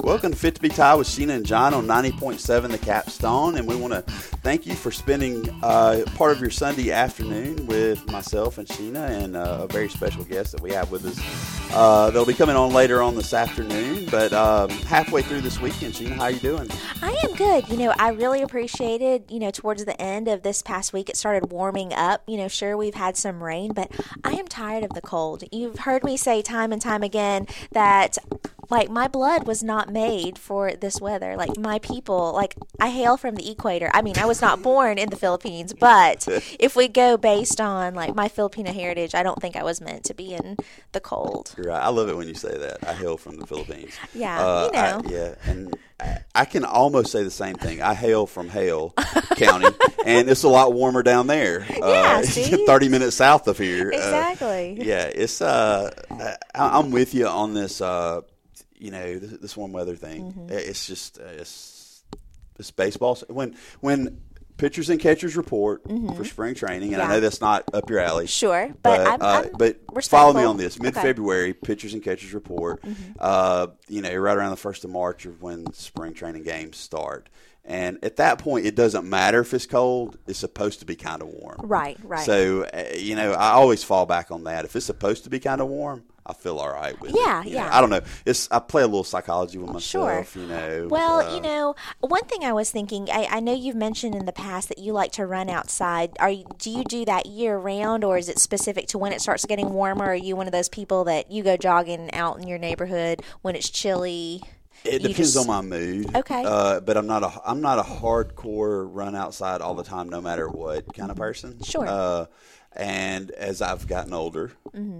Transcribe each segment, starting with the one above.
Welcome to Fit to be Tied with Sheena and John on 90.7 The Capstone, and we want to thank you for spending part of your Sunday afternoon with myself and Sheena and a very special guest that we have with us. They'll be coming on later on this afternoon, but halfway through this weekend, Sheena, how are you doing? I am good. I really appreciated, towards the end of this past week, it started warming up. Sure, we've had some rain, but I am tired of the cold. You've heard me say time and time again that my blood was not made for this weather. My people, I hail from the equator. I mean, I was not born in the Philippines, but if we go based on, my Filipino heritage, I don't think I was meant to be in the cold. You're right. I love it when you say that. I hail from the Philippines. Yeah, and I can almost say the same thing. I hail from Hale County, and it's a lot warmer down there. Yeah, see? 30 minutes south of here. Exactly. It's. I'm with you on this. This warm weather thing. Mm-hmm. It's just it's baseball. When pitchers and catchers report for spring training, and I know that's not up your alley. Sure, but I'm follow me on this. Mid-February, pitchers and catchers report. Mm-hmm. Right around the 1st of March of when spring training games start. And at that point, it doesn't matter if it's cold. It's supposed to be kind of warm. Right. So, I always fall back on that. If it's supposed to be kind of warm, I feel all right with it. Yeah. I don't know. I play a little psychology with myself, Sure. Well, one thing I was thinking, I know you've mentioned in the past that you like to run outside. Do you do that year round, or is it specific to when it starts getting warmer? Are you one of those people that you go jogging out in your neighborhood when it's chilly? It depends on my mood. Okay. But I'm not a hardcore run outside all the time, no matter what kind of person. Sure. And as I've gotten older,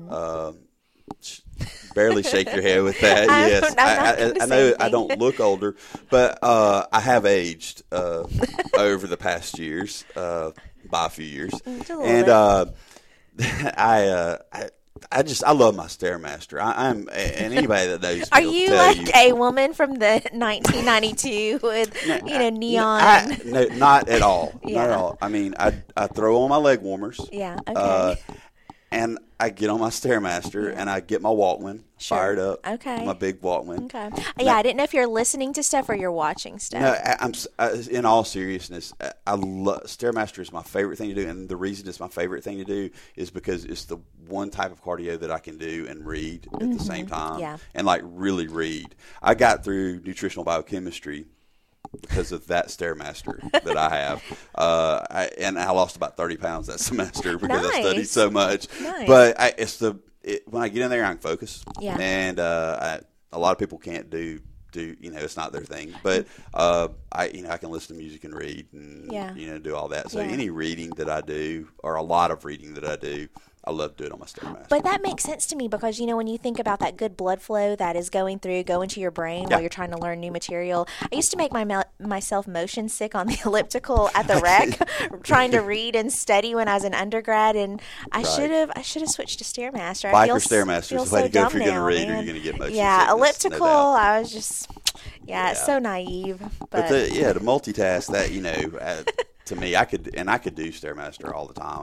barely shake your head with that. Yes, I know I don't look older, but I have aged over the past years by a few years, and I love my Stairmaster. I'm, and anybody that knows me Are will you tell like a woman from the 1992 with neon? No, not at all. Yeah. Not at all. I mean, I throw on my leg warmers. Yeah. Okay. And I get on my Stairmaster and I get my Walkman fired up. Okay. My big Walkman. Okay. Yeah, I didn't know if you're listening to stuff or you're watching stuff. No, in all seriousness, I love Stairmaster is my favorite thing to do, and the reason it's my favorite thing to do is because it's the one type of cardio that I can do and read at the same time. Yeah. And really read. I got through nutritional biochemistry because of that Stairmaster that I have. And I lost about 30 pounds that semester because I studied so much. Nice. But when I get in there, I can focus. Yeah. And a lot of people can't do it's not their thing. But I can listen to music and read and do all that. So any reading that I do, or a lot of reading that I do, I love doing it on my Stairmaster. But that makes sense to me because, when you think about that good blood flow that is going to your brain while you're trying to learn new material. I used to make myself motion sick on the elliptical at the rec trying to read and study when I was an undergrad, and I should have switched to Stairmaster. Stairmaster is the way to go if you're going to read or you're going to get motion sickness. Elliptical, no I was just, it's so naive. But to multitask that, to me, I could do Stairmaster all the time.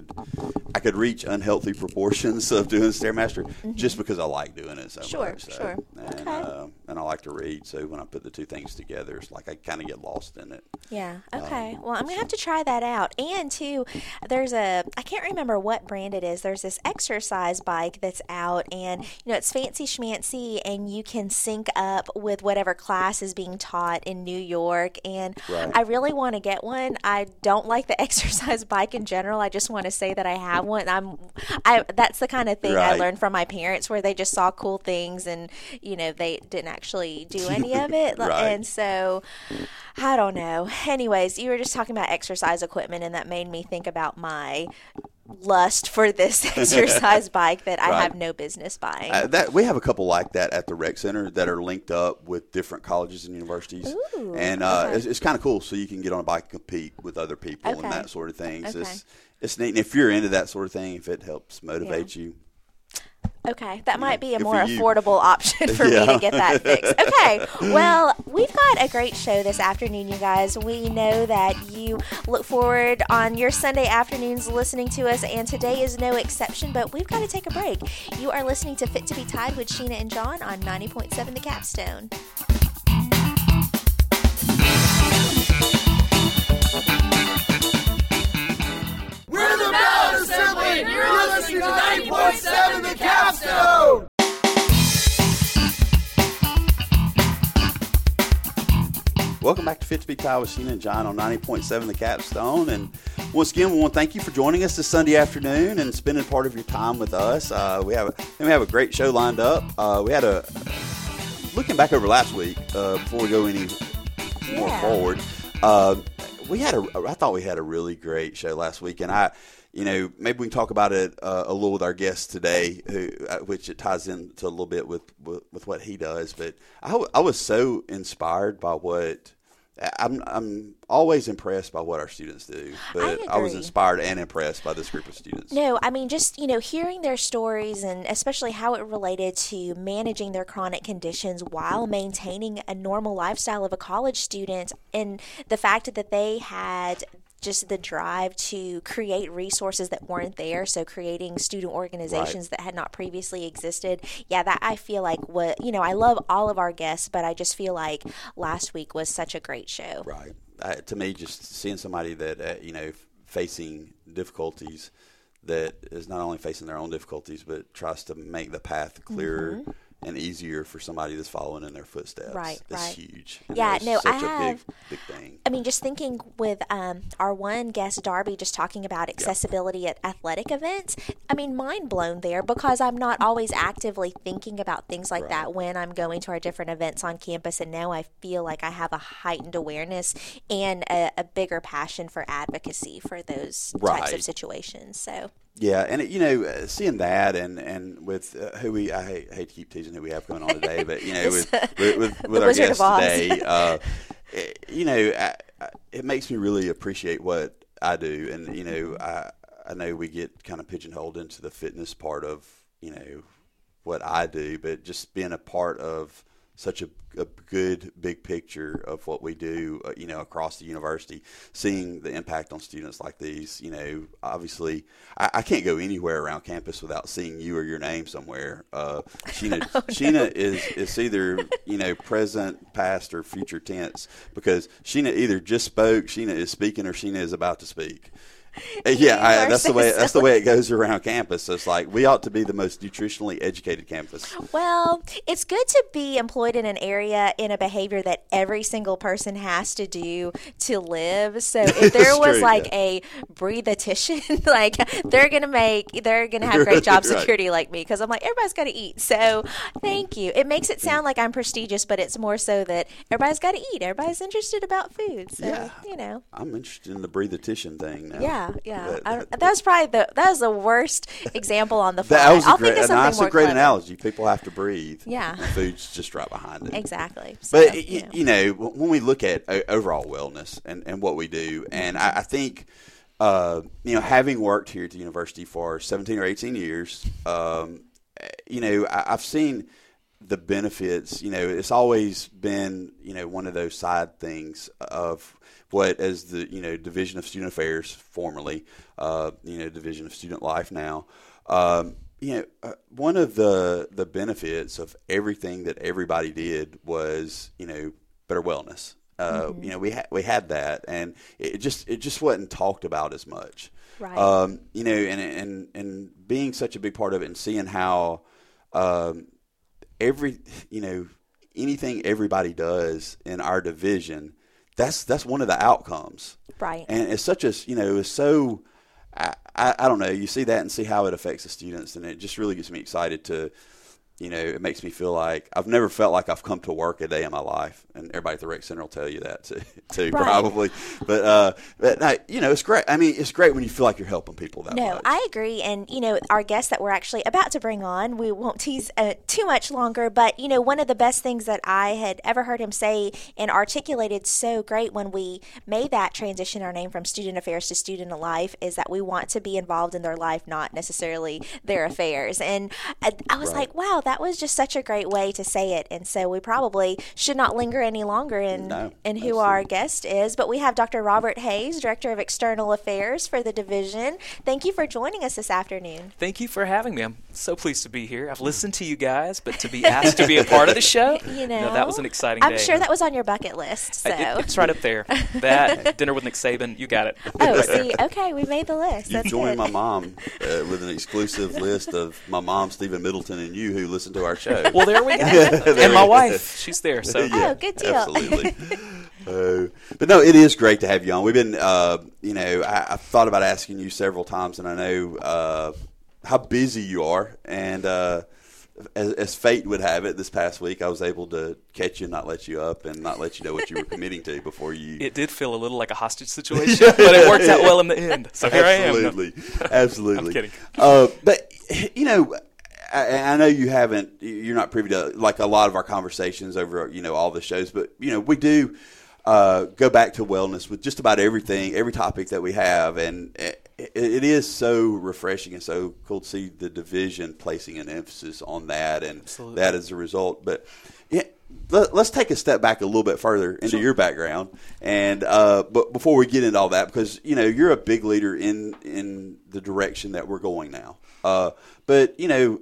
I could reach unhealthy proportions of doing Stairmaster just because I like doing it so much. Sure. And I like to read, so when I put the two things together, it's like I kind of get lost in it. Yeah. Okay. Well, I'm gonna have to try that out. And too, I can't remember what brand it is. There's this exercise bike that's out, and it's fancy schmancy, and you can sync up with whatever class is being taught in New York. And I really want to get one. I don't like the exercise bike in general. I just want to say that I have one. That's the kind of thing I learned from my parents, where they just saw cool things and they didn't actually do any of it. And so I don't know. Anyways, you were just talking about exercise equipment, and that made me think about my lust for this exercise bike that I have no business buying. We have a couple like that at the rec center that are linked up with different colleges and universities. Ooh, and it's kind of cool, so you can get on a bike and compete with other people and that sort of thing. So it's neat. And if you're into that sort of thing, if it helps motivate you. Okay, that might be a more affordable option for me to get that fixed. Okay, well, we've got a great show this afternoon, you guys. We know that you look forward on your Sunday afternoons listening to us, and today is no exception, but we've got to take a break. You are listening to Fit to be Tied with Sheena and John on 90.7 The Capstone. welcome back to Fit to Be Tied with Sheena and John on 90.7 The Capstone. And once again, we want to thank you for joining us this Sunday afternoon and spending part of your time with us. We have a great show lined up. Looking back over last week, before we go any more forward, I thought we had a really great show last week, and maybe we can talk about it a little with our guest today, which it ties into a little bit with what he does. But I was so inspired by what I'm always impressed by what our students do. But I was inspired and impressed by this group of students. No, I mean, just, hearing their stories and especially how it related to managing their chronic conditions while maintaining a normal lifestyle of a college student, and the fact that they had just the drive to create resources that weren't there, so creating student organizations that had not previously existed. Yeah, that I feel like I love all of our guests, but I just feel like last week was such a great show. Right. To me, just seeing somebody that, facing difficulties, that is not only facing their own difficulties, but tries to make the path clearer and easier for somebody that's following in their footsteps. Right. Huge. Yeah, no, such a big thing. I mean, just thinking with our one guest, Darby, just talking about accessibility at athletic events. I mean, mind blown there, because I'm not always actively thinking about things like that when I'm going to our different events on campus. And now I feel like I have a heightened awareness and a bigger passion for advocacy for those types of situations. So. Yeah, and seeing that and with I hate to keep teasing who we have going on today, but with our guest today, it makes me really appreciate what I do, and I know we get kind of pigeonholed into the fitness part of what I do, but just being a part of such a good big picture of what we do, across the university, seeing the impact on students like these. Obviously, I can't go anywhere around campus without seeing you or your name somewhere. Sheena is either present, past, or future tense, because Sheena either just spoke, Sheena is speaking, or Sheena is about to speak. That's the way it goes around campus. So it's like we ought to be the most nutritionally educated campus. Well, it's good to be employed in an area in a behavior that every single person has to do to live. So if there was a breathetition, they're gonna have great job security like me, because I'm like, everybody's got to eat. So thank you. It makes it sound like I'm prestigious, but it's more so that everybody's got to eat. Everybody's interested about food. So I'm interested in the breathetition thing now. Yeah. That was the worst example on the fly. That's a great analogy. People have to breathe. Yeah. Food's just right behind it. Exactly. So, but, when we look at overall wellness and what we do, and I think, having worked here at the university for 17 or 18 years, I've seen the benefits. It's always been, one of those side things of what, as the Division of Student Affairs, formerly Division of Student Life now, one of the benefits of everything that everybody did was better wellness. We had that, and it just wasn't talked about as much. Right. And being such a big part of it, and seeing how anything everybody does in our division, that's one of the outcomes. Right. And it's such it's so, I don't know, you see that and see how it affects the students, and it just really gets me excited to, it makes me feel like I've never felt like I've come to work a day in my life, and everybody at the Rec Center will tell you that too, probably. But it's great. I mean, it's great when you feel like you're helping people that much. No, I agree. And, our guest that we're actually about to bring on, we won't tease too much longer, but, one of the best things that I had ever heard him say and articulated so great when we made that transition, our name from student affairs to student life, is that we want to be involved in their life, not necessarily their affairs. And I was like, wow, that was just such a great way to say it. And so we probably should not linger any longer in who our guest is. But we have Dr. Robert Hayes, Director of External Affairs for the division. Thank you for joining us this afternoon. Thank you for having me. I'm so pleased to be here. I've listened to you guys, but to be asked to be a part of the show, that was an exciting day. I'm sure that was on your bucket list. So. It's right up there. That, dinner with Nick Saban, you got it. Oh, see, okay, we made the list. You joined my mom with an exclusive list of my mom, Stephen Middleton, and you who listen to our show. Well, there we go. And my wife, she's there. So good deal. Absolutely. But no, it is great to have you on. We've been, I've thought about asking you several times, and I know how busy you are. And as fate would have it, this past week I was able to catch you and not let you up and not let you know what you were committing to before you. It did feel a little like a hostage situation, but it worked out well in the end. So here Absolutely. I am. Absolutely. I'm kidding. But, I know you're not privy to like a lot of our conversations over, all the shows, but, we do go back to wellness with just about everything, every topic that we have. And it is so refreshing and so cool to see the division placing an emphasis on that and Absolutely. that as a result. But let's take a step back a little bit further into your background. And but before we get into all that, because, you're a big leader in the direction that we're going now. But,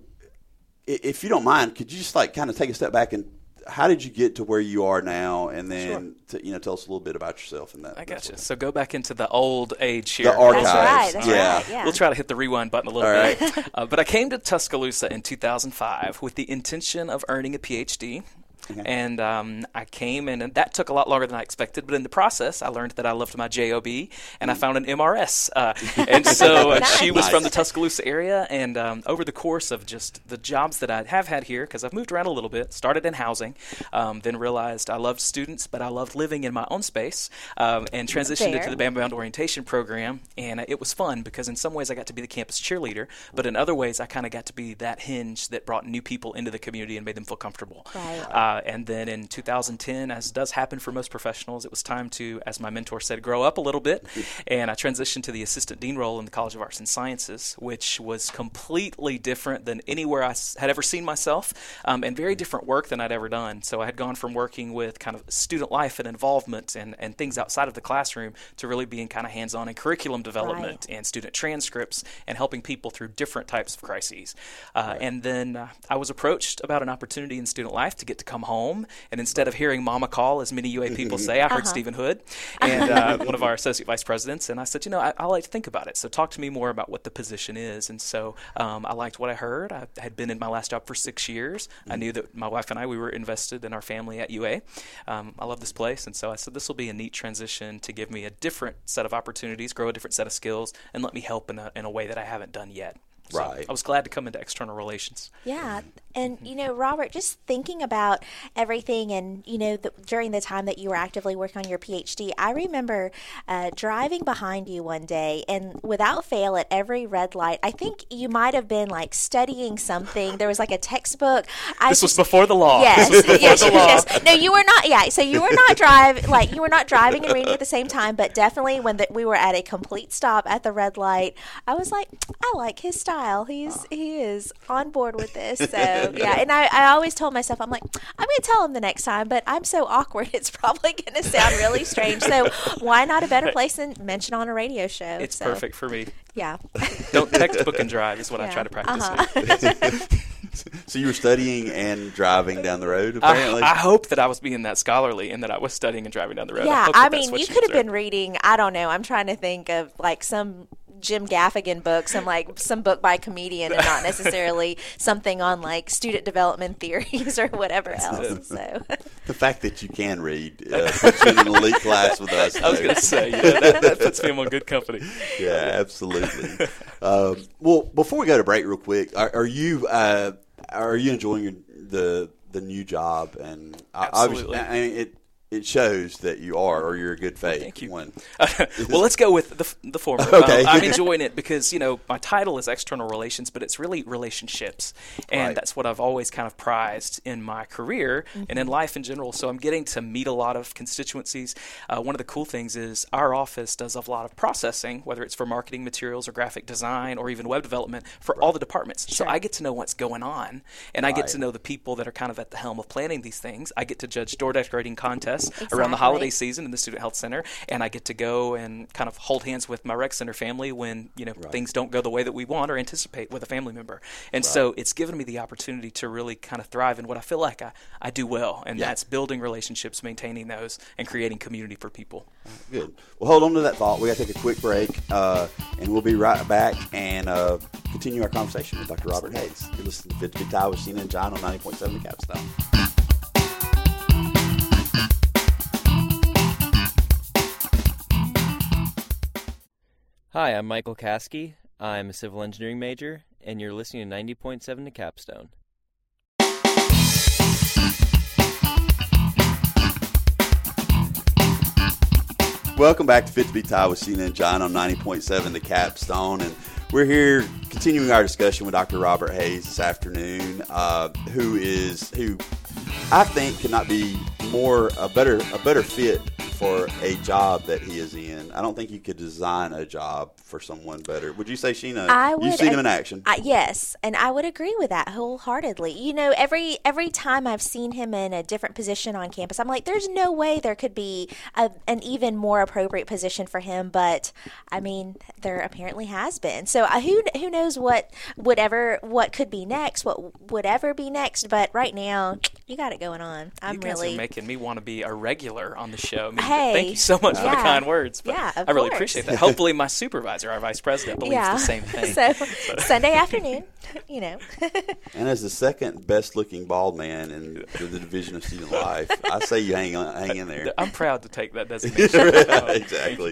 if you don't mind, could you just kind of take a step back and how did you get to where you are now, and then tell us a little bit about yourself and that. I got you. So go back into the old age here. The archives. That's right. Yeah. We'll try to hit the rewind button a little All bit. Right. But I came to Tuscaloosa in 2005 with the intention of earning a PhD. Okay. And I came in, and that took a lot longer than I expected. But in the process, I learned that I loved my JOB, and I found an MRS. And so she was from the Tuscaloosa area. And over the course of just the jobs that I have had here, because I've moved around a little bit, started in housing, then realized I loved students, but I loved living in my own space, and transitioned into the Bama Bound Orientation program. And it was fun because in some ways I got to be the campus cheerleader, but in other ways I kind of got to be that hinge that brought new people into the community and made them feel comfortable. Right. And then in 2010, as does happen for most professionals, it was time to, as my mentor said, grow up a little bit. And I transitioned to the assistant dean role in the College of Arts and Sciences, which was completely different than anywhere I had ever seen myself, and very different work than I'd ever done. So I had gone from working with kind of student life and involvement and things outside of the classroom to really being kind of hands-on in curriculum development and student transcripts and helping people through different types of crises. And then I was approached about an opportunity in student life to get to come home, and instead of hearing mama call, as many UA people say, I heard Stephen Hood, and one of our associate vice presidents, and I said, I like to think about it, so talk to me more about what the position is. And so I liked what I heard. I had been in my last job for 6 years. I knew that my wife and I, we were invested in our family at UA. I love this place, and so I said this will be a neat transition to give me a different set of opportunities, grow a different set of skills, and let me help in a way that I haven't done yet. So right. I was glad to come into external relations. Yeah. And, Robert, just thinking about everything and, during the time that you were actively working on your PhD, I remember driving behind you one day and without fail at every red light, I think you might have been studying something. There was a textbook. This was before the law. Yes. Yes. No, you were not. Yeah. So you were not you were not driving and reading at the same time, but definitely when we were at a complete stop at the red light, I was like, I like his style. He is on board with this. So yeah, and I always told myself, I'm going to tell him the next time, but I'm so awkward, it's probably going to sound really strange. So why not a better place than mention on a radio show? It's perfect for me. Yeah. Don't textbook and drive is what I try to practice. So you were studying and driving down the road, apparently? I hope that I was being that scholarly and that I was studying and driving down the road. Yeah, you could have been reading, I don't know, I'm trying to think of some Jim Gaffigan book, some book by a comedian, and not necessarily something on student development theories or whatever else. So the fact that you can read puts you in an elite class with us. I was going to say, that puts me in good company. Yeah, absolutely. Well, before we go to break, real quick, are you enjoying the new job? And absolutely. Obviously, it shows that you are, or you're a good faith. Thank you. Well, let's go with the former. Okay. I'm enjoying it because, my title is external relations, but it's really relationships. And that's what I've always kind of prized in my career and in life in general. So I'm getting to meet a lot of constituencies. One of the cool things is our office does a lot of processing, whether it's for marketing materials or graphic design or even web development for all the departments. Sure. So I get to know what's going on, and I get to know the people that are kind of at the helm of planning these things. I get to judge door decorating contests around the holiday season in the Student Health Center, and I get to go and kind of hold hands with my rec center family when things don't go the way that we want or anticipate with a family member. And so it's given me the opportunity to really kind of thrive in what I feel like I do well, and that's building relationships, maintaining those, and creating community for people. Good. Well, hold on to that thought. We got to take a quick break, and we'll be right back and continue our conversation with Dr. Robert Hayes. You're listening to Fit to Be Tied with Sheena and John on 90.7 The Capstone. Hi, I'm Michael Caskey. I'm a civil engineering major, and you're listening to 90.7 The Capstone. Welcome back to Fit to be Tied with Sheena and John on 90.7 The Capstone, and we're here continuing our discussion with Dr. Robert Hayes this afternoon, who I think could not be a better fit for a job that he is in. I don't think you could design a job for someone better. Would you say, Sheena? You've seen him in action. Yes, and I would agree with that wholeheartedly. You know, every time I've seen him in a different position on campus, I'm like, there's no way there could be an even more appropriate position for him. But I mean, there apparently has been. So who knows what could be next? What would ever be next? But right now, you got it going on. You guys are making me want to be a regular on the show. I mean, hey, thank you so much for the kind words. But yeah, I really appreciate that. Hopefully, my supervisor, our vice president, believes the same thing. So Sunday afternoon, you know. And as the second best-looking bald man in the division of student life, I say you hang in there. I'm proud to take that designation. Exactly.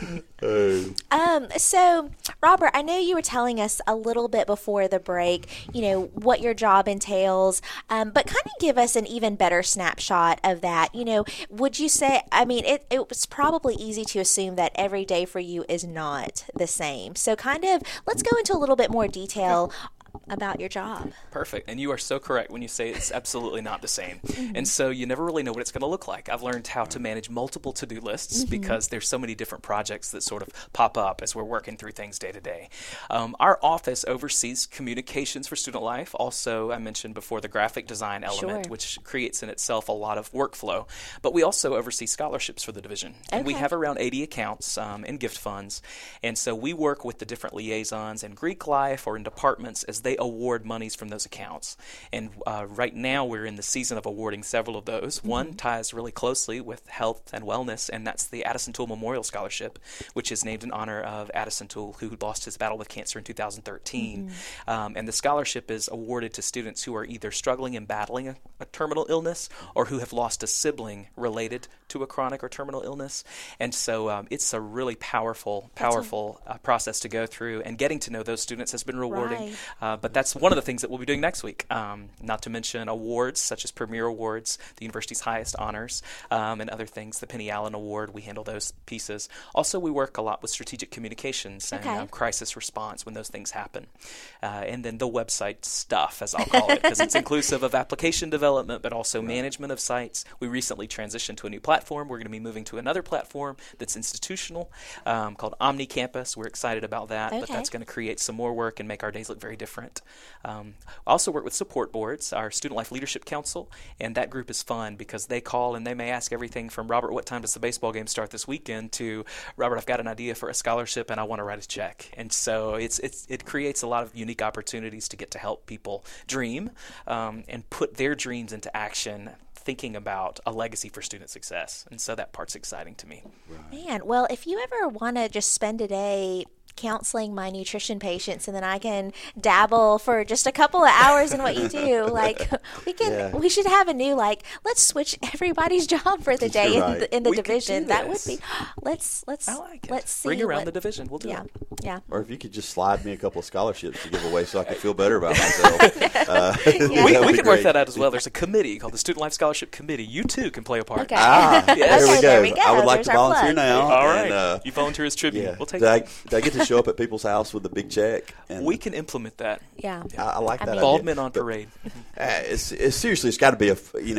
So, Robert, I know you were telling us a little bit before the break, you know, what your job entails, but kind of give us an even better snapshot of that. You know, would you say, I mean, it was probably easy to assume that every day for you is not the same. So kind of, let's go into a little bit more detail about your job. Perfect. And you are so correct when you say it's absolutely not the same. And so you never really know what it's going to look like. I've learned how to manage multiple to-do lists because there's so many different projects that sort of pop up as we're working through things day to day. Our office oversees communications for student life. Also, I mentioned before the graphic design element, which creates in itself a lot of workflow. But we also oversee scholarships for the division. And we have around 80 accounts and gift funds. And so we work with the different liaisons in Greek life or in departments as they award monies from those accounts. And right now we're in the season of awarding several of those. One ties really closely with health and wellness, and that's the Addison Toole Memorial Scholarship, which is named in honor of Addison Toole, who lost his battle with cancer in 2013. And the scholarship is awarded to students who are either struggling and battling a terminal illness or who have lost a sibling related to a chronic or terminal illness. And so it's a really powerful process to go through, and getting to know those students has been rewarding. But that's one of the things that we'll be doing next week, not to mention awards such as Premier Awards, the university's highest honors, and other things. The Penny Allen Award, we handle those pieces. Also, we work a lot with strategic communications and crisis response when those things happen. And then the website stuff, as I'll call it, because it's inclusive of application development, but also management of sites. We recently transitioned to a new platform. We're going to be moving to another platform that's institutional called OmniCampus. We're excited about that, but that's going to create some more work and make our days look very different. I also work with support boards, our Student Life Leadership Council, and that group is fun because they call and they may ask everything from, Robert, what time does the baseball game start this weekend, to, Robert, I've got an idea for a scholarship and I want to write a check. And so it creates a lot of unique opportunities to get to help people dream and put their dreams into action, thinking about a legacy for student success. And so that part's exciting to me. Man, well, if you ever want to just spend a day counseling my nutrition patients and then I can dabble for just a couple of hours in what you do, like we should have a new, like, let's switch everybody's job for the day in the division. That would be let's see. Bring around the division. We'll do it. Yeah. Or if you could just slide me a couple of scholarships to give away so I could feel better about myself. We can work that out as well. There's a committee called the Student Life Scholarship Committee. You too can play a part. There we go. I would like to volunteer now. All right. You volunteer as tribute. We'll take it. Did I get to show up at people's house with a big check? And we can implement that. Yeah. I like that. Bald men on parade. Seriously, it's got to be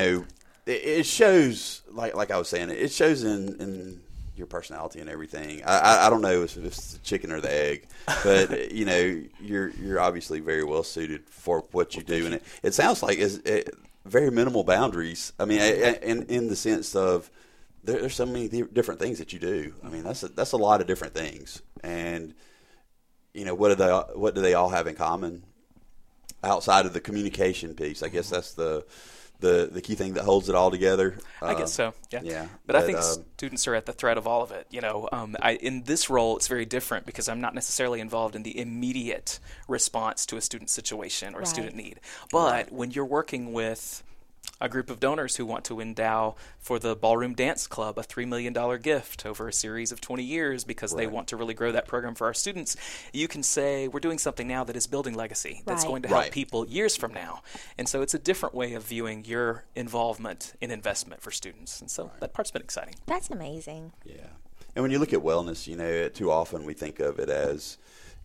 it shows, like I was saying, it shows in your personality and everything. I don't know if it's the chicken or the egg, but you're obviously very well suited for what you do, and it sounds like it's very minimal boundaries. I mean, in the sense of there's so many different things that you do. I mean, that's a lot of different things, and what do they all have in common outside of the communication piece? I guess that's the key thing that holds it all together. I guess so. Yeah. Yeah. But I think students are at the thread of all of it. In this role, it's very different because I'm not necessarily involved in the immediate response to a student situation or a student need. But when you're working with A group of donors who want to endow for the Ballroom Dance Club a $3 million gift over a series of 20 years because they want to really grow that program for our students. You can say, we're doing something now that is building legacy, that's going to help people years from now. And so it's a different way of viewing your involvement in investment for students. And so that part's been exciting. That's amazing. Yeah. And when you look at wellness, too often we think of it as,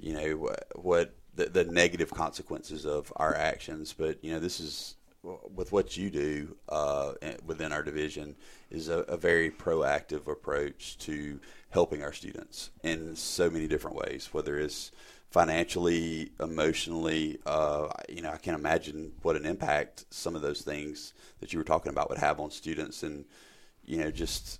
what the negative consequences of our actions. But, this is, with what you do within our division, is a very proactive approach to helping our students in so many different ways, whether it's financially, emotionally. I can't imagine what an impact some of those things that you were talking about would have on students, and just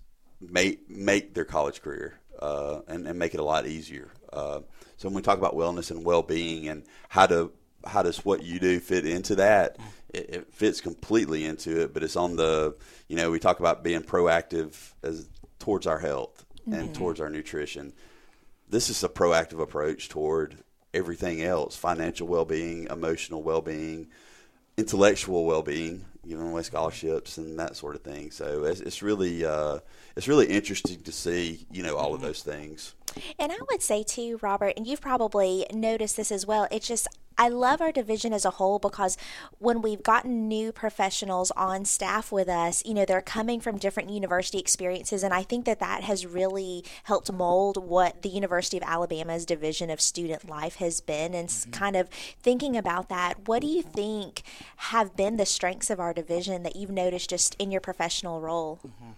make their college career and make it a lot easier. So when we talk about wellness and well-being and how does what you do fit into that, it fits completely into it, but it's on the, we talk about being proactive towards our health and towards our nutrition. This is a proactive approach toward everything else: financial well-being, emotional well-being, intellectual well-being, giving away scholarships and that sort of thing. So it's really interesting to see, all of those things. And I would say too, Robert, and you've probably noticed this as well, it's just, I love our division as a whole because when we've gotten new professionals on staff with us, they're coming from different university experiences, and I think that has really helped mold what the University of Alabama's division of student life has been. And kind of thinking about that, what do you think have been the strengths of our division that you've noticed just in your professional role?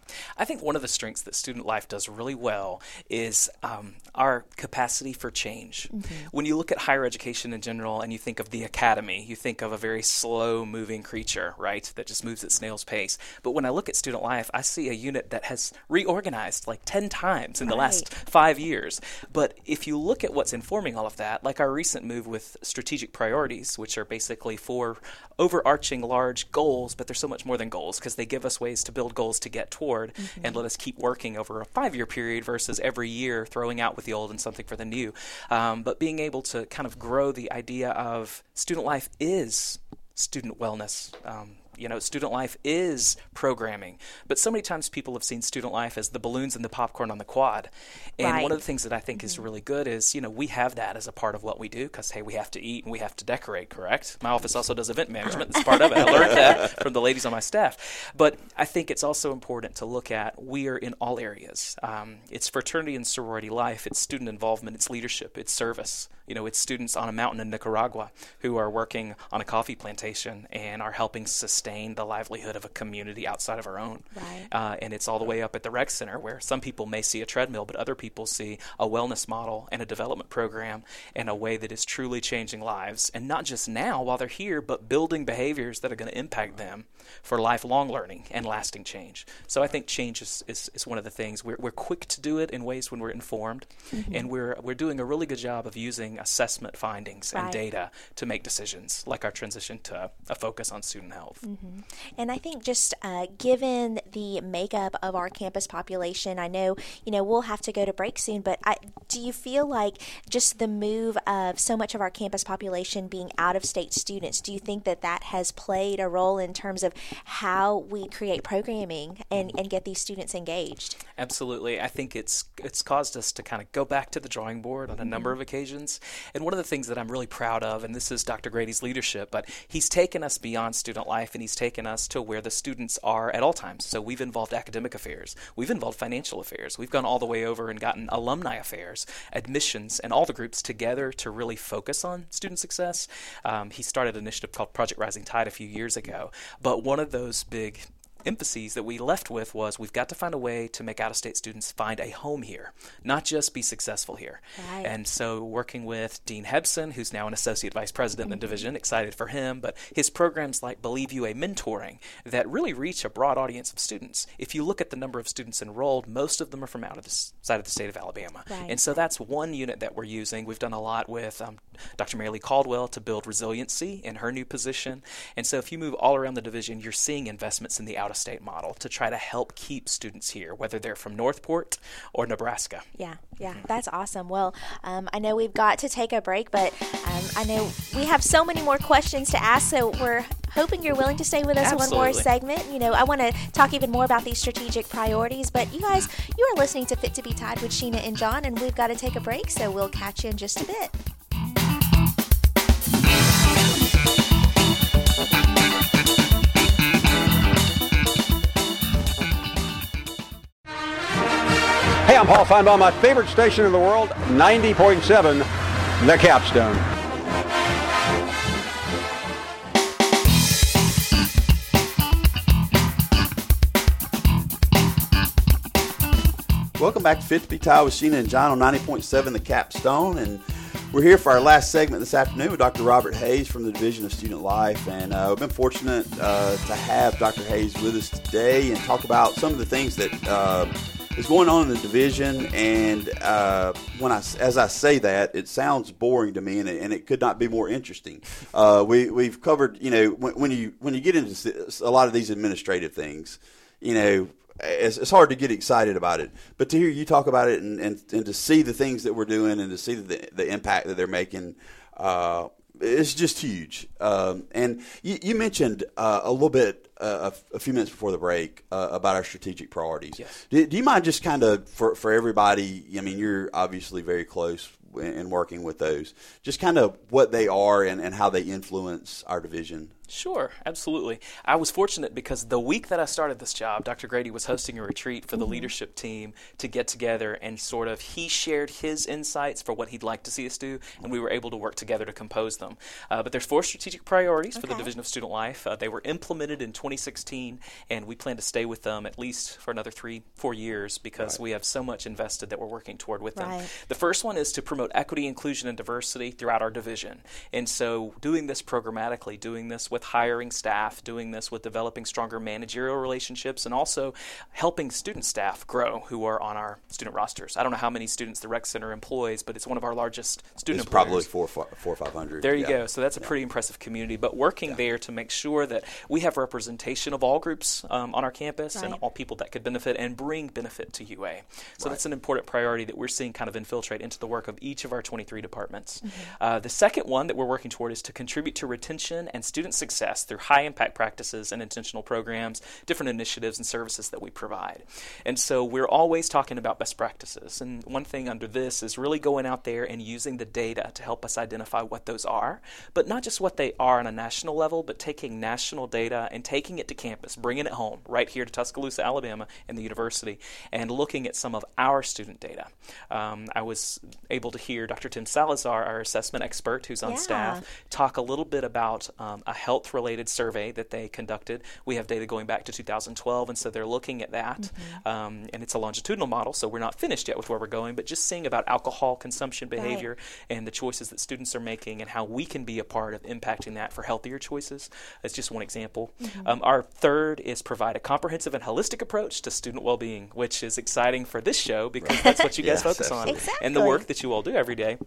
I think one of the strengths that student life does really well is our capacity for change. When you look at higher education in general and you think of the academy, you think of a very slow-moving creature, right, that just moves at snail's pace. But when I look at student life, I see a unit that has reorganized like 10 times in the last 5 years. But if you look at what's informing all of that, like our recent move with strategic priorities, which are basically 4 overarching large goals, but they're so much more than goals because they give us ways to build goals to get toward and let us keep working over a 5-year period versus every year throwing out with the old and something for the new. But being able to kind of grow the idea of student life is student wellness. Student life is programming. But so many times people have seen student life as the balloons and the popcorn on the quad. And one of the things that I think is really good is, we have that as a part of what we do because, hey, we have to eat and we have to decorate, correct? My office also does event management. That's part of it. I learned that from the ladies on my staff. But I think it's also important to look at we are in all areas. It's fraternity and sorority life. It's student involvement. It's leadership. It's service. It's students on a mountain in Nicaragua who are working on a coffee plantation and are helping sustain the livelihood of a community outside of our own. And it's all the way up at the rec center where some people may see a treadmill, but other people see a wellness model and a development program in a way that is truly changing lives. And not just now while they're here, but building behaviors that are going to impact them for lifelong learning and lasting change. So I think change is one of the things. We're quick to do it in ways when we're informed, and we're doing a really good job of using assessment findings and data to make decisions, like our transition to a focus on student health. And I think just given the makeup of our campus population, I know, we'll have to go to break soon, but do you feel like just the move of so much of our campus population being out-of-state students, do you think that has played a role in terms of how we create programming and get these students engaged? Absolutely. I think it's caused us to kind of go back to the drawing board on a number of occasions. And one of the things that I'm really proud of, and this is Dr. Grady's leadership, but he's taken us beyond student life and he's taken us to where the students are at all times. So we've involved academic affairs. We've involved financial affairs. We've gone all the way over and gotten alumni affairs, admissions, and all the groups together to really focus on student success. He started an initiative called Project Rising Tide a few years ago. But one of those big emphases that we left with was we've got to find a way to make out-of-state students find a home here, not just be successful here. And so working with Dean Hebson, who's now an associate vice president in the division, excited for him, but his programs like Believe UA Mentoring that really reach a broad audience of students. If you look at the number of students enrolled, most of them are from out of the side of the state of Alabama. And so that's one unit that we're using. We've done a lot with Dr. Mary Lee Caldwell to build resiliency in her new position. And so if you move all around the division, you're seeing investments in the out-of-state model to try to help keep students here, whether they're from Northport or Nebraska. Yeah, that's awesome. Well, I know we've got to take a break, but I know we have so many more questions to ask, so we're hoping you're willing to stay with us one more Absolutely. segment. You know, I want to talk even more about these strategic priorities, but you guys, you are listening to Fit to be Tied with Sheena and John, and we've got to take a break, so we'll catch you in just a bit. Hey, I'm Paul Feinbaum. My favorite station in the world, 90.7, The Capstone. Welcome back to Fit to be Tied with Sheena and John on 90.7 The Capstone, and we're here for our last segment this afternoon with Dr. Robert Hayes from the Division of Student Life, and we've been fortunate to have Dr. Hayes with us today and talk about some of the things that is going on in the division. And as I say that, it sounds boring to me, and it could not be more interesting. We've covered, when you get into a lot of these administrative things, it's hard to get excited about it, but to hear you talk about it and to see the things that we're doing and to see the impact that they're making, it's just huge. And you mentioned a little bit a few minutes before the break about our strategic priorities. Yes. Do you mind just kind of for everybody? I mean, you're obviously very close in working with those. Just kind of what they are and how they influence our division. Sure, absolutely. I was fortunate because the week that I started this job, Dr. Grady was hosting a retreat for the leadership team to get together and he shared his insights for what he'd like to see us do, and we were able to work together to compose them. But there's 4 strategic priorities for the Division of Student Life. They were implemented in 2016, and we plan to stay with them at least for another 3-4 years because we have so much invested that we're working toward with them. The first one is to promote equity, inclusion, and diversity throughout our division. And so doing this programmatically, doing this with hiring staff, doing this with developing stronger managerial relationships, and also helping student staff grow who are on our student rosters. I don't know how many students the Rec Center employs, but it's one of our largest student employers. It's probably 400 or 500. There you go. So that's a pretty impressive community. But working there to make sure that we have representation of all groups on our campus and all people that could benefit and bring benefit to UA. So that's an important priority that we're seeing kind of infiltrate into the work of each of our 23 departments. The second one that we're working toward is to contribute to retention and student success through high-impact practices and intentional programs, different initiatives and services that we provide. And so we're always talking about best practices. And one thing under this is really going out there and using the data to help us identify what those are, but not just what they are on a national level, but taking national data and taking it to campus, bringing it home right here to Tuscaloosa, Alabama, and the university, and looking at some of our student data. I was able to hear Dr. Tim Salazar, our assessment expert who's on staff, talk a little bit about a health-related survey that they conducted. We have data going back to 2012, and so they're looking at that. And it's a longitudinal model, so we're not finished yet with where we're going, but just seeing about alcohol consumption behavior and the choices that students are making and how we can be a part of impacting that for healthier choices. That's just one example. Our third is provide a comprehensive and holistic approach to student well-being, which is exciting for this show because that's what you guys focus on and the work that you all do every day.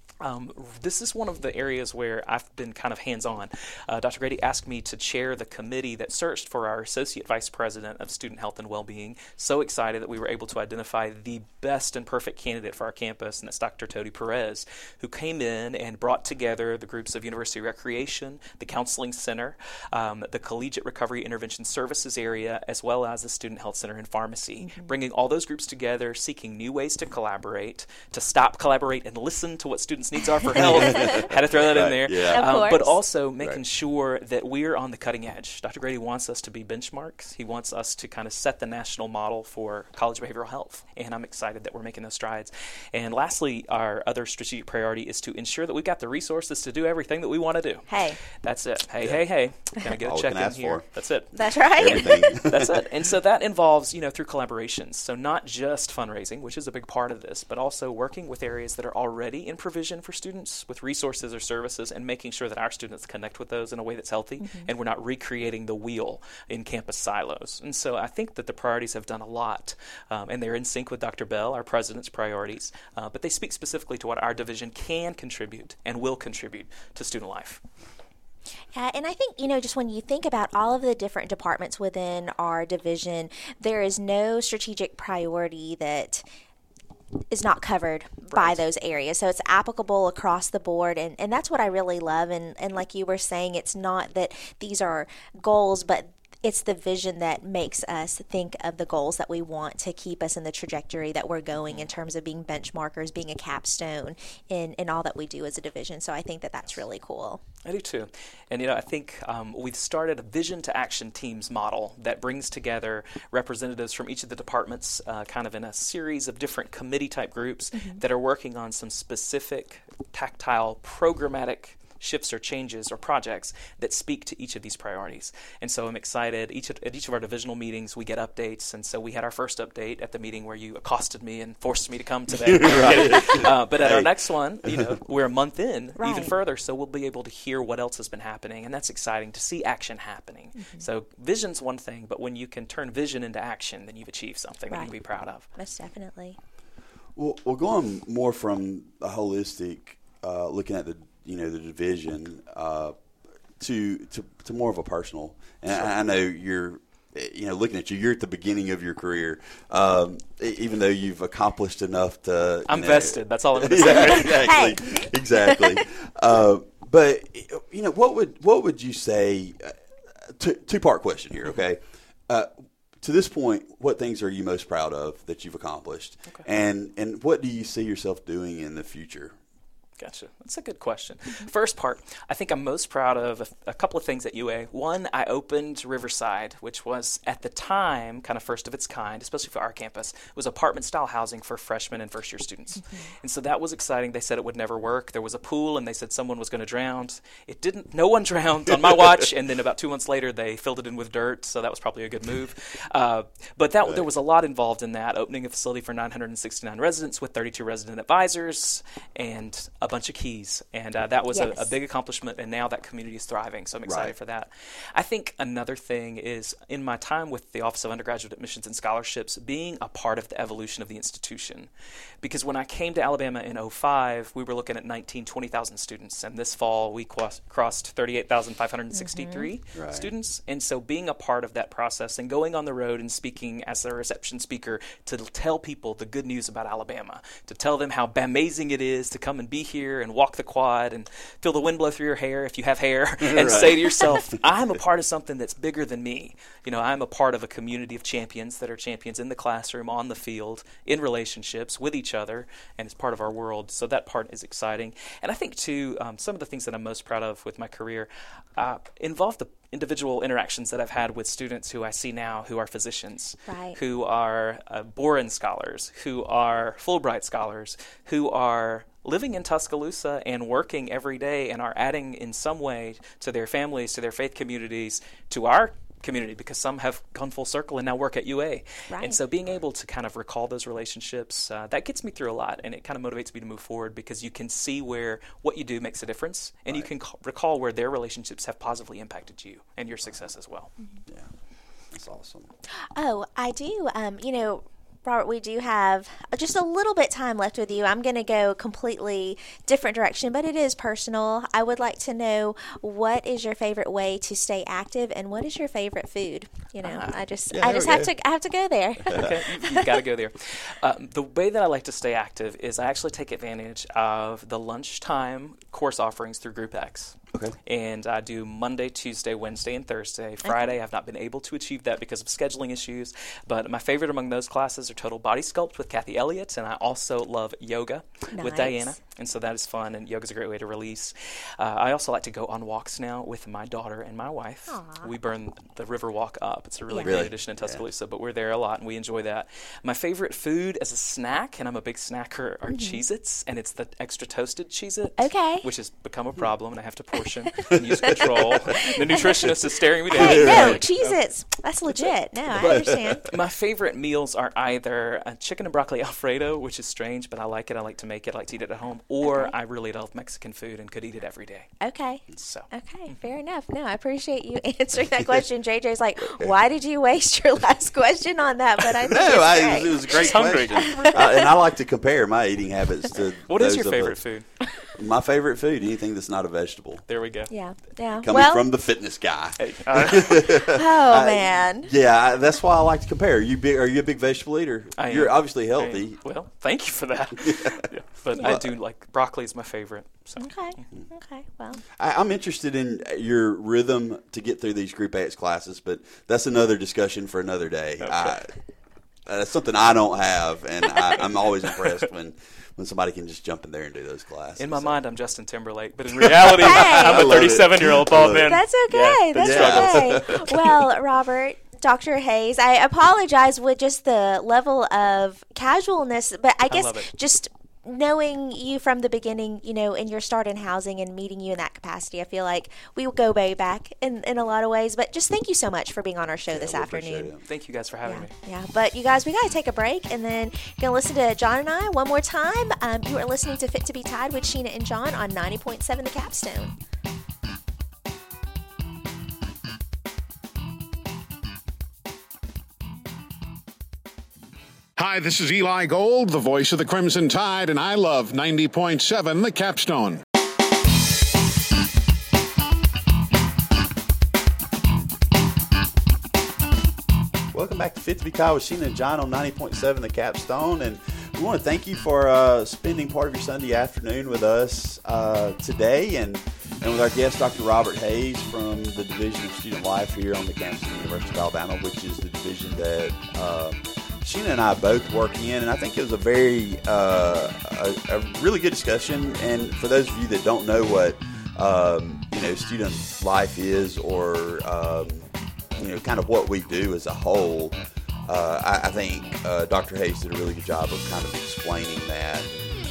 This is one of the areas where I've been kind of hands-on. Dr. Grady asked me to chair the committee that searched for our Associate Vice President of Student Health and Wellbeing. So excited that we were able to identify the best and perfect candidate for our campus, and that's Dr. Tody Perez, who came in and brought together the groups of University Recreation, the Counseling Center, the Collegiate Recovery Intervention Services area, as well as the Student Health Center and Pharmacy, bringing all those groups together, seeking new ways to collaborate, to stop, collaborate, and listen to what students' needs are for health. Had to throw that in there. But also making sure that we're on the cutting edge. Dr. Grady wants us to be benchmarks. He wants us to kind of set the national model for college behavioral health, and I'm excited that we're making those strides. And lastly, our other strategic priority is to ensure that we've got the resources to do everything that we want to do. That's it. Hey. Gonna get a check in here. That's it. That's right. That's it. And so that involves, through collaborations. So not just fundraising, which is a big part of this, but also working with areas that are already in provision for students with resources or services and making sure that our students connect with those in a way that's healthy and we're not recreating the wheel in campus silos. And so I think that the priorities have done a lot, and they're in sync with Dr. Bell, our president's priorities, but they speak specifically to what our division can contribute and will contribute to student life. And I think, just when you think about all of the different departments within our division, there is no strategic priority that is not covered by those areas. So it's applicable across the board, and that's what I really love. And like you were saying, it's not that these are goals, but it's the vision that makes us think of the goals that we want to keep us in the trajectory that we're going in terms of being benchmarkers, being a capstone in all that we do as a division. So I think that that's really cool. I do too. And, I think we've started a vision to action teams model that brings together representatives from each of the departments kind of in a series of different committee type groups that are working on some specific tactile programmatic shifts or changes or projects that speak to each of these priorities. And so I'm excited. At each of our divisional meetings, we get updates. And so we had our first update at the meeting where you accosted me and forced me to come today. But at our next one, we're a month in, even further, so we'll be able to hear what else has been happening. And that's exciting to see action happening. So vision's one thing, but when you can turn vision into action, then you've achieved something that you can be proud of. Most definitely. Well, going more from a holistic, looking at the division to more of a personal. And I know you're, looking at you, you're at the beginning of your career, even though you've accomplished enough to. I'm vested. That's all I'm going to say. Exactly. But what would you say? Two-part question here. Okay. To this point, what things are you most proud of that you've accomplished, and what do you see yourself doing in the future? Gotcha. That's a good question. First part, I think I'm most proud of a couple of things at UA. One, I opened Riverside, which was at the time kind of first of its kind, especially for our campus. It was apartment-style housing for freshmen and first-year students. And so that was exciting. They said it would never work. There was a pool, and they said someone was going to drown. It didn't. No one drowned on my watch, and then about 2 months later, they filled it in with dirt, so that was probably a good move. But there was a lot involved in that, opening a facility for 969 residents with 32 resident advisors and a bunch of keys, and that was a big accomplishment, and now that community is thriving, so I'm excited for that. I think another thing is, in my time with the Office of Undergraduate Admissions and Scholarships, being a part of the evolution of the institution. Because when I came to Alabama in 2005, we were looking at 20,000 students, and this fall we crossed 38,563 students, and so being a part of that process and going on the road and speaking as a reception speaker to tell people the good news about Alabama, to tell them how amazing it is to come and be here and walk the quad and feel the wind blow through your hair if you have hair and say to yourself, I'm a part of something that's bigger than me. I'm a part of a community of champions that are champions in the classroom, on the field, in relationships with each other, and it's part of our world. So that part is exciting. And I think, too, some of the things that I'm most proud of with my career involve the individual interactions that I've had with students who I see now who are physicians, who are Boren scholars, who are Fulbright scholars, who are living in Tuscaloosa and working every day and are adding in some way to their families, to their faith communities, to our community, because some have gone full circle and now work at UA. And so being able to kind of recall those relationships, that gets me through a lot, and it kind of motivates me to move forward because you can see where what you do makes a difference, and you can recall where their relationships have positively impacted you and your success as well. Yeah, that's awesome. Oh, I do. Robert, we do have just a little bit time left with you. I'm going to go completely different direction, but it is personal. I would like to know, what is your favorite way to stay active, and what is your favorite food? I have to go there. Okay, you've got to go there. The way that I like to stay active is I actually take advantage of the lunchtime course offerings through Group X. Okay. And I do Monday, Tuesday, Wednesday, and Thursday. Friday, I've not been able to achieve that because of scheduling issues. But my favorite among those classes are Total Body Sculpt with Kathy Elliott, and I also love yoga with Diana. And so that is fun, and yoga's a great way to release. I also like to go on walks now with my daughter and my wife. Aww. We burn the river walk up. It's a really great tradition in Tuscaloosa, but we're there a lot, and we enjoy that. My favorite food as a snack, and I'm a big snacker, are Cheez-Its, and it's the extra toasted Cheez-It, which has become a problem, and I have to portion and use control. The nutritionist is staring me down. Hey, no, Cheez-Its. That's legit. No, I understand. My favorite meals are either a chicken and broccoli Alfredo, which is strange, but I like it. I like to make it. I like to eat it at home. Or I really love Mexican food and could eat it every day. Okay. So. Okay, fair enough. No, I appreciate you answering that question. JJ's like, why did you waste your last question on that? But I think it was a great question. And I like to compare my eating habits to What is your favorite food? My favorite food, anything that's not a vegetable. There we go. Yeah. Coming from the fitness guy. Hey, Oh, man. Yeah, that's why I like to compare. Are you a big vegetable eater? You're obviously healthy. Well, thank you for that. Yeah. But I do like broccoli is my favorite. So. Okay. Well. I'm interested in your rhythm to get through these Group AX classes, but that's another discussion for another day. Okay. That's something I don't have, and I'm always impressed when somebody can just jump in there and do those classes. In my mind, I'm Justin Timberlake, but in reality, I'm a 37-year-old bald man. That's okay. Yeah, That's okay. Well, Robert, Dr. Hayes, I apologize with just the level of casualness, but I guess love it. just knowing you from the beginning, in your start in housing and meeting you in that capacity, I feel like we will go way back in a lot of ways. But just thank you so much for being on our show this afternoon. Thank you guys for having me. Yeah, but you guys, we got to take a break, and then you're going to listen to John and I one more time. You are listening to Fit to be Tied with Sheena and John on 90.7 The Capstone. Hi, this is Eli Gold, the voice of the Crimson Tide, and I love 90.7 The Capstone. Welcome back to Fit to be Tied with Sheena and John on 90.7 The Capstone, and we want to thank you for spending part of your Sunday afternoon with us today, and with our guest, Dr. Robert Hayes from the Division of Student Life here on the campus of the University of Alabama, which is the division that Sheena and I both work in, and I think it was a very a really good discussion. And for those of you that don't know what student life is, or kind of what we do as a whole, I think Dr. Hayes did a really good job of kind of explaining that,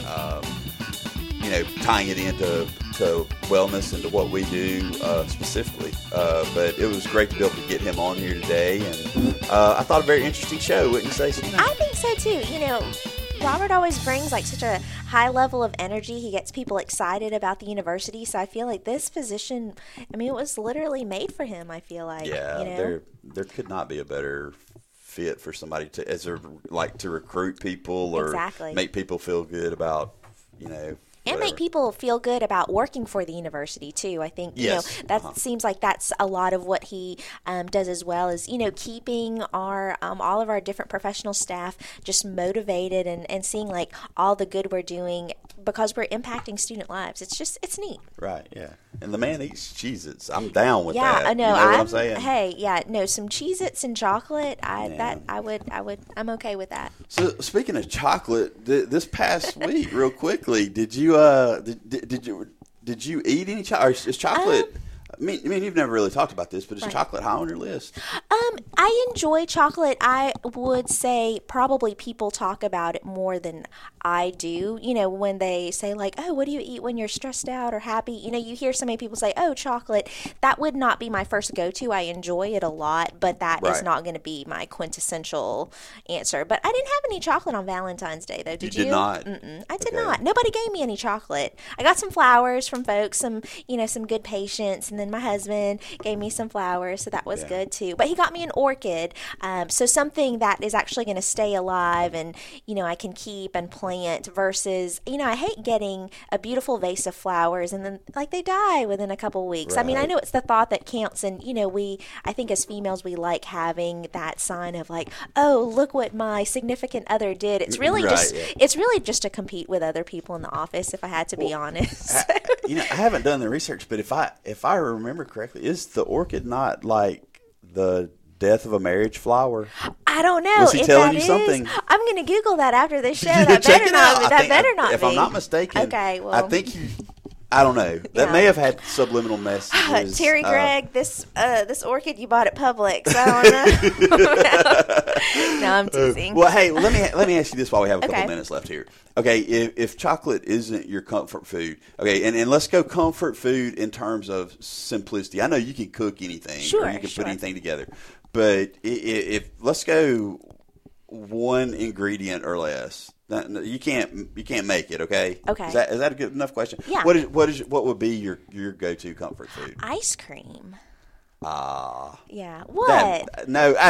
tying it into wellness and to what we do specifically. But it was great to be able to get him on here today, and I thought a very interesting show, wouldn't you say, Sheena? I think so too. Robert always brings like such a high level of energy. He gets people excited about the university. So I feel like this position, it was literally made for him, I feel like. Yeah, there could not be a better fit for somebody to recruit people or make people feel good about, and make people feel good about working for the university too. I think that seems like that's a lot of what he does as well, is keeping our all of our different professional staff just motivated and seeing like all the good we're doing because we're impacting student lives. It's neat. Right. Yeah. And the man eats Cheez-Its. I'm down with that. Yeah, I know. You know what I'm saying? Hey, some Cheez-Its and chocolate. I'm okay with that. So speaking of chocolate, this past week, real quickly, did you did you eat any chocolate? Is chocolate? I mean, you've never really talked about this, but is chocolate high on your list? I enjoy chocolate. I would say probably people talk about it more than I do. When they say like, oh, what do you eat when you're stressed out or happy? You hear so many people say, oh, chocolate. That would not be my first go-to. I enjoy it a lot, but that is not going to be my quintessential answer. But I didn't have any chocolate on Valentine's Day, though. Did you? Did not? I did not. Nobody gave me any chocolate. I got some flowers from folks, some good patients, and then my husband gave me some flowers, so that was good too. But he got me an orchid, so something that is actually going to stay alive and I can keep and plant versus I hate getting a beautiful vase of flowers and then like they die within a couple weeks. Right. I know it's the thought that counts, and I think as females we like having that sign of like, oh, look what my significant other did. It's really it's really just to compete with other people in the office, if I had to be honest. I haven't done the research, but if I remember correctly, is the orchid not like the death of a marriage flower? I don't know. Was he telling you something? I'm going to Google that after this show. That better not be. If I'm not mistaken, okay, well, I think you. I don't know. That may have had subliminal messages. Terry Gregg, this orchid you bought at Publix. I don't know. No, I'm teasing. Well, hey, let me ask you this while we have a couple minutes left here. Okay, if chocolate isn't your comfort food, okay, and let's go comfort food in terms of simplicity. I know you can cook anything, or you can put anything together, but if let's go one ingredient or less. You can't make it, okay? Okay. Is that a good enough question? Yeah. What would be your go-to comfort food? Ice cream. Yeah. What?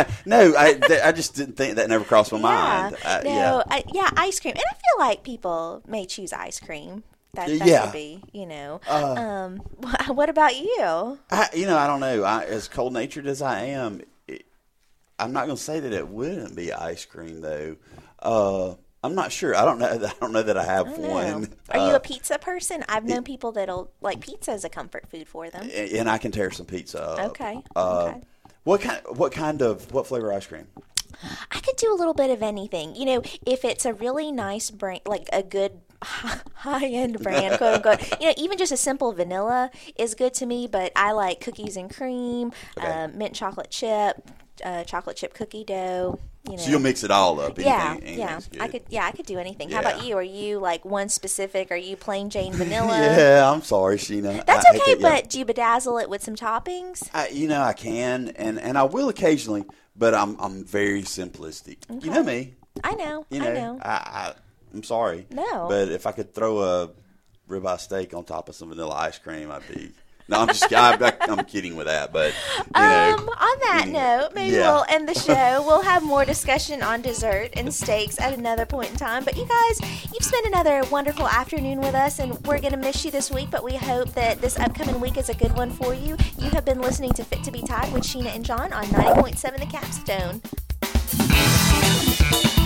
I just didn't think that never crossed my mind. Ice cream. And I feel like people may choose ice cream. That Yeah. could be, what about you? I don't know. As cold natured as I am, I'm not going to say that it wouldn't be ice cream though. I'm not sure. I don't know that I have one. Are you a pizza person? I've known people that'll like pizza as a comfort food for them. And I can tear some pizza up. Okay. What flavor ice cream? I could do a little bit of anything. If it's a really nice brand, like a good high-end brand, quote unquote. Even just a simple vanilla is good to me. But I like cookies and cream, mint chocolate chip cookie dough. So you'll mix it all up. Yeah. Good. I could do anything. Yeah. How about you? Are you like one specific? Are you plain Jane vanilla? Yeah, I'm sorry, Sheena. That's okay, but do you bedazzle it with some toppings? I can, and I will occasionally, but I'm very simplistic. Okay. You know me. I know. I'm sorry. No. But if I could throw a ribeye steak on top of some vanilla ice cream, I'd be. No, I'm just I'm kidding with that, but on that note, maybe we'll end the show. We'll have more discussion on dessert and steaks at another point in time. But you guys, you've spent another wonderful afternoon with us, and we're going to miss you this week, but we hope that this upcoming week is a good one for you. You have been listening to Fit to be Tied with Sheena and John on 90.7 The Capstone.